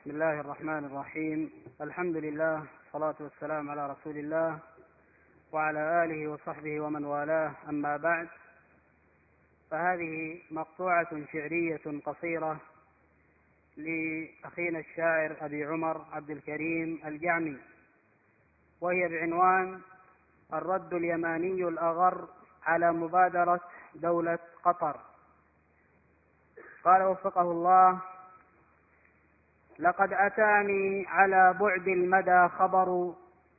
بسم الله الرحمن الرحيم. الحمد لله والصلاة والسلام على رسول الله وعلى آله وصحبه ومن والاه، أما بعد، فهذه مقطوعة شعرية قصيرة لأخينا الشاعر أبي عمر عبد الكريم الجعمي، وهي بعنوان الرد اليماني الأغر على مبادرة دولة قطر. قال وفقه الله: لقد أتاني على بعد المدى خبر،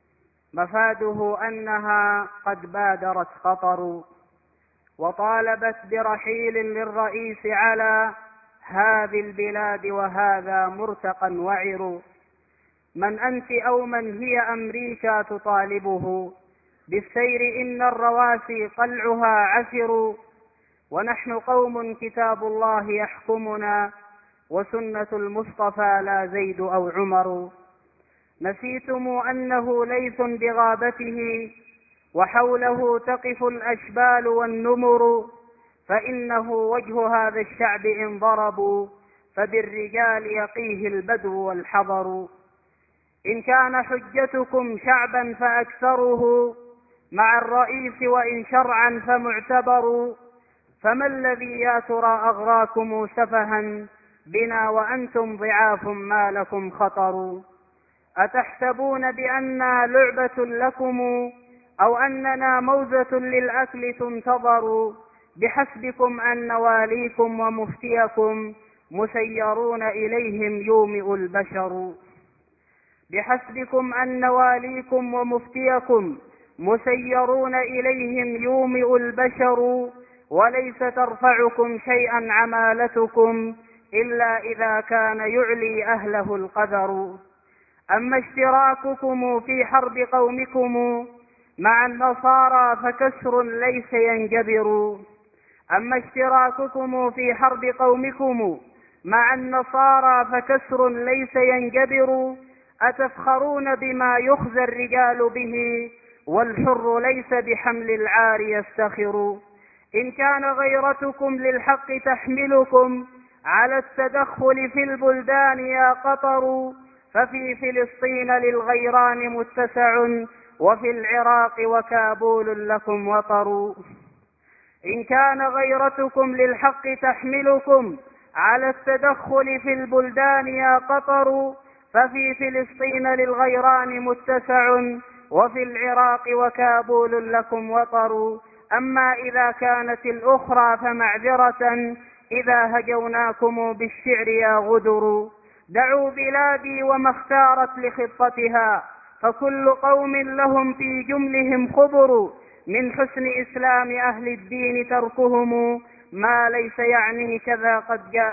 مفاده أنها قد بادرت قطر، وطالبت برحيل للرئيس على هذه البلاد وهذا مرتقى وعر. من أنت أو من هي أمريكا تطالبه بالسير؟ إن الرواسي قلعها عسر، ونحن قوم كتاب الله يحكمنا، وسنة المصطفى لا زيد أو عمر. نسيتم أنه ليث بغابته، وحوله تقف الأشبال والنمر، فإنه وجه هذا الشعب إن ضربوا، فبالرجال يقيه البدو والحضر. إن كان حجتكم شعبا فأكثره مع الرئيس، وإن شرعا فمعتبر. فما الذي يا ترى أغراكم سفها بنا وأنتم ضعاف ما لكم خطر؟ أتحسبون بأننا لعبة لكم، أو أننا موزة للأكل تنتظر؟ بحسبكم أن واليكم ومفتيكم مسيرون إليهم يومئ البشر. بحسبكم أن واليكم ومفتيكم مسيرون إليهم يومئ البشر، وليس ترفعكم شيئا عمالتكم إلا إذا كان يعلي أهله القدر. أما اشتراككم في حرب قومكم مع النصارى فكسر ليس ينجبر. أما اشتراككم في حرب قومكم مع النصارى فكسر ليس ينجبر. أتفخرون بما يخزى الرجال به، والحر ليس بحمل العار يفتخر. إن كان غيرتكم للحق تحملكم على التدخل في البلدان يا قطر، ففي فلسطين للغيران متسع، وفي العراق وكابول لكم وطر. إن كان غيرتكم للحق تحملكم على التدخل في البلدان يا قطر، ففي فلسطين للغيران متسع، وفي العراق وكابول لكم وطر. أما إذا كانت الأخرى فمعذرة إذا هجوناكم بالشعر يا غدر. دعوا بلادي وما اختارت لخطتها، فكل قوم لهم في جملهم خبر. من حسن إسلام أهل الدين تركهم ما ليس يعني كذا قد جاء